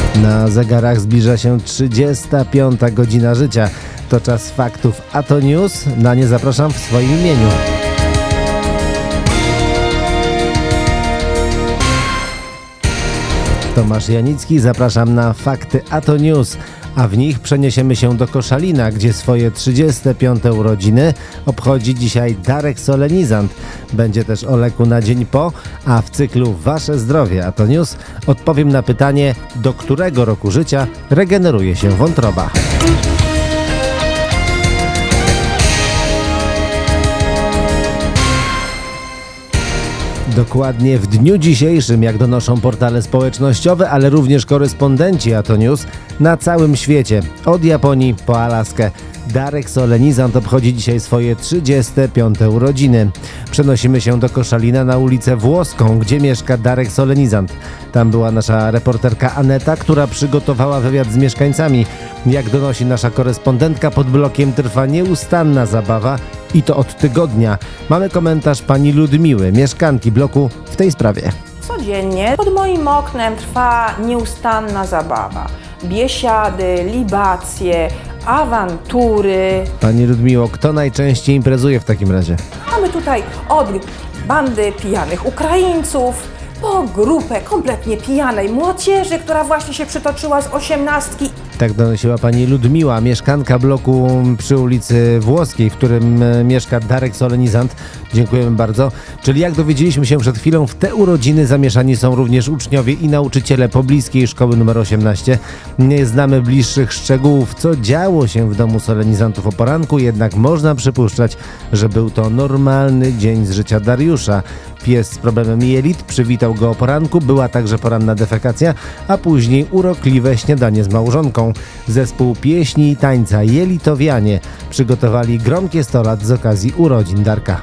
Na zegarach zbliża się 35. godzina życia. To czas faktów, a to news. Na nie zapraszam w swoim imieniu. Tomasz Janicki, zapraszam na fakty, a to news. A w nich przeniesiemy się do Koszalina, gdzie swoje 35. urodziny obchodzi dzisiaj Darek Solenizant. Będzie też o leku na dzień po, a w cyklu Wasze zdrowie, a to news, odpowiem na pytanie, do którego roku życia regeneruje się wątroba. Dokładnie w dniu dzisiejszym, jak donoszą portale społecznościowe, ale również korespondenci a to news na całym świecie, od Japonii po Alaskę. Darek Solenizant obchodzi dzisiaj swoje 35. urodziny. Przenosimy się do Koszalina na ulicę Włoską, gdzie mieszka Darek Solenizant. Tam była nasza reporterka Aneta, która przygotowała wywiad z mieszkańcami. Jak donosi nasza korespondentka, pod blokiem trwa nieustanna zabawa i to od tygodnia. Mamy komentarz pani Ludmiły, mieszkanki bloku w tej sprawie. Codziennie pod moim oknem trwa nieustanna zabawa. Biesiady, libacje, awantury. Pani Ludmiło, kto najczęściej imprezuje w takim razie? Mamy tutaj od bandy pijanych Ukraińców po grupę kompletnie pijanej młodzieży, która właśnie się przytoczyła z 18. Tak donosiła pani Ludmiła, mieszkanka bloku przy ulicy Włoskiej, w którym mieszka Darek Solenizant. Dziękujemy bardzo. Czyli jak dowiedzieliśmy się przed chwilą, w te urodziny zamieszani są również uczniowie i nauczyciele pobliskiej szkoły nr 18. Nie znamy bliższych szczegółów, co działo się w domu Solenizantów o poranku, jednak można przypuszczać, że był to normalny dzień z życia Dariusza. Pies z problemem jelit przywitał go o poranku, była także poranna defekacja, a później urokliwe śniadanie z małżonką. Zespół pieśni i tańca Jelitowianie przygotowali gromkie 100 lat z okazji urodzin Darka.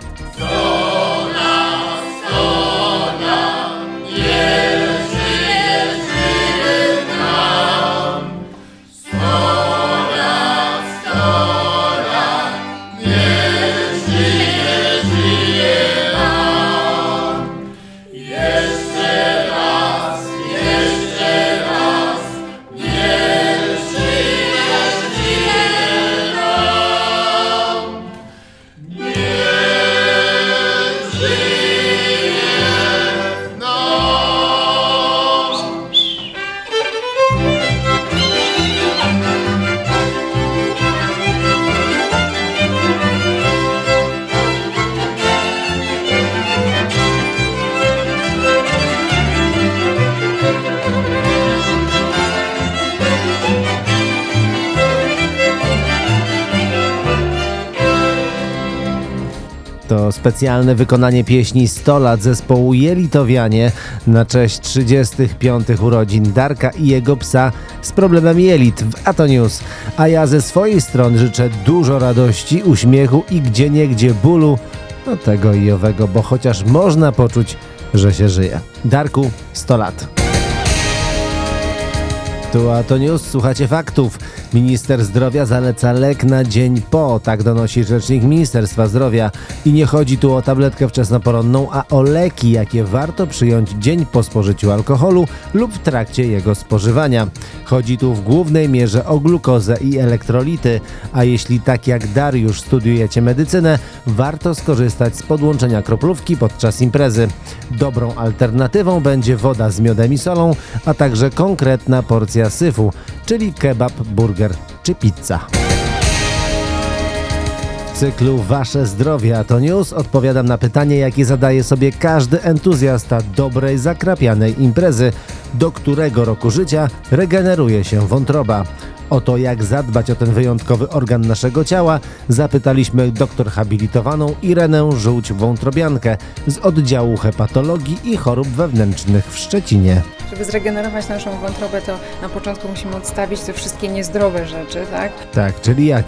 To specjalne wykonanie pieśni 100 lat zespołu Jelitowianie na cześć 35. urodzin Darka i jego psa z problemem jelit w Ato News. A ja ze swojej strony życzę dużo radości, uśmiechu i gdzieniegdzie bólu, no tego i owego, bo chociaż można poczuć, że się żyje. Darku, 100 lat. Tu Ato News, słuchacie faktów. Minister zdrowia zaleca lek na dzień po, tak donosi rzecznik Ministerstwa Zdrowia. I nie chodzi tu o tabletkę wczesnoporonną, a o leki, jakie warto przyjąć dzień po spożyciu alkoholu lub w trakcie jego spożywania. Chodzi tu w głównej mierze o glukozę i elektrolity, a jeśli tak jak Dariusz studiujecie medycynę, warto skorzystać z podłączenia kroplówki podczas imprezy. Dobrą alternatywą będzie woda z miodem i solą, a także konkretna porcja syfu, czyli kebab, burger czy pizza. W cyklu Wasze zdrowie, a to news, odpowiadam na pytanie, jakie zadaje sobie każdy entuzjasta dobrej, zakrapianej imprezy. Do którego roku życia regeneruje się wątroba? O to, jak zadbać o ten wyjątkowy organ naszego ciała, zapytaliśmy doktor habilitowaną Irenę Żółć-Wątrobiankę z oddziału hepatologii i chorób wewnętrznych w Szczecinie. Żeby zregenerować naszą wątrobę, to na początku musimy odstawić te wszystkie niezdrowe rzeczy, tak? Tak, czyli jakie?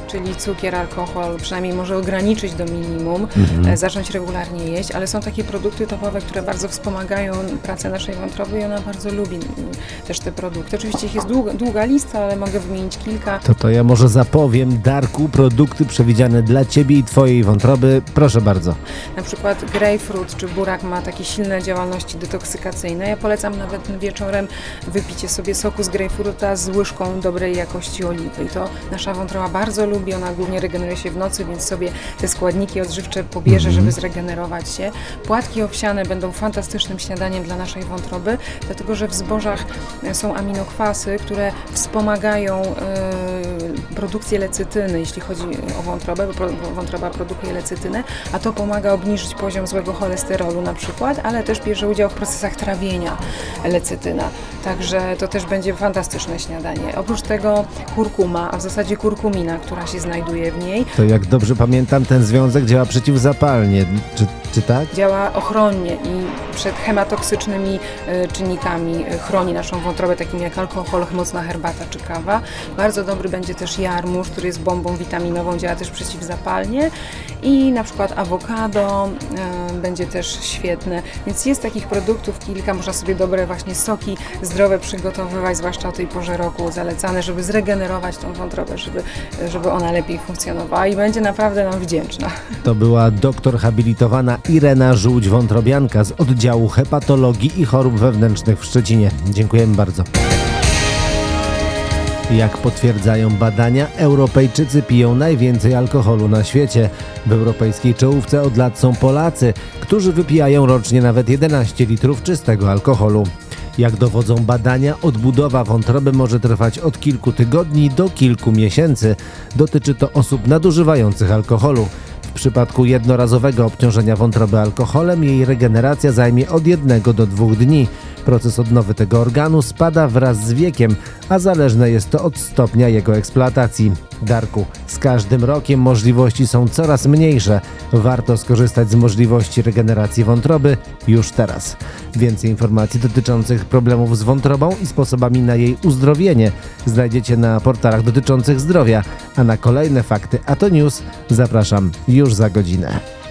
czyli cukier, alkohol, przynajmniej może ograniczyć do minimum, zacząć regularnie jeść, ale są takie produkty topowe, które bardzo wspomagają pracę naszej wątroby i ona bardzo lubi też te produkty. Oczywiście ich jest długa lista, ale mogę wymienić kilka. To ja może zapowiem, Darku, produkty przewidziane dla Ciebie i Twojej wątroby. Proszę bardzo. Na przykład grejpfrut czy burak ma takie silne działalności detoksykacyjne. Ja polecam nawet wieczorem wypicie sobie soku z grejpfruta z łyżką dobrej jakości oliwy. I to nasza wątroba bardzo lubi, ona głównie regeneruje się w nocy, więc sobie te składniki odżywcze pobierze, żeby zregenerować się. Płatki owsiane będą fantastycznym śniadaniem dla naszej wątroby, dlatego że w zbożach są aminokwasy, które wspomagają produkcję lecytyny, jeśli chodzi o wątrobę, bo wątroba produkuje lecytynę, a to pomaga obniżyć poziom złego cholesterolu na przykład, ale też bierze udział w procesach trawienia lecytyna. Także to też będzie fantastyczne śniadanie. Oprócz tego kurkuma, a w zasadzie kurkumina, która się znajduje w niej. To jak dobrze pamiętam, ten związek działa przeciwzapalnie. Czy tak? Działa ochronnie i przed hematoksycznymi czynnikami, chroni naszą wątrobę, takimi jak alkohol, mocna herbata czy kawa. Bardzo dobry będzie też jarmuż, który jest bombą witaminową, działa też przeciwzapalnie i na przykład awokado będzie też świetne. Więc jest takich produktów kilka, można sobie dobre właśnie soki zdrowe przygotowywać, zwłaszcza o tej porze roku, zalecane, żeby zregenerować tą wątrobę, żeby ona lepiej funkcjonowała i będzie naprawdę nam wdzięczna. To była doktor habilitowana Irena Żółć-Wątrobianka z oddziału hepatologii i chorób wewnętrznych w Szczecinie. Dziękujemy bardzo. Jak potwierdzają badania, Europejczycy piją najwięcej alkoholu na świecie. W europejskiej czołówce od lat są Polacy, którzy wypijają rocznie nawet 11 litrów czystego alkoholu. Jak dowodzą badania, odbudowa wątroby może trwać od kilku tygodni do kilku miesięcy. Dotyczy to osób nadużywających alkoholu. W przypadku jednorazowego obciążenia wątroby alkoholem jej regeneracja zajmie od 1 do 2 dni. Proces odnowy tego organu spada wraz z wiekiem, a zależne jest to od stopnia jego eksploatacji. Darku, z każdym rokiem możliwości są coraz mniejsze. Warto skorzystać z możliwości regeneracji wątroby już teraz. Więcej informacji dotyczących problemów z wątrobą i sposobami na jej uzdrowienie znajdziecie na portalach dotyczących zdrowia, a na kolejne fakty A to News zapraszam już za godzinę.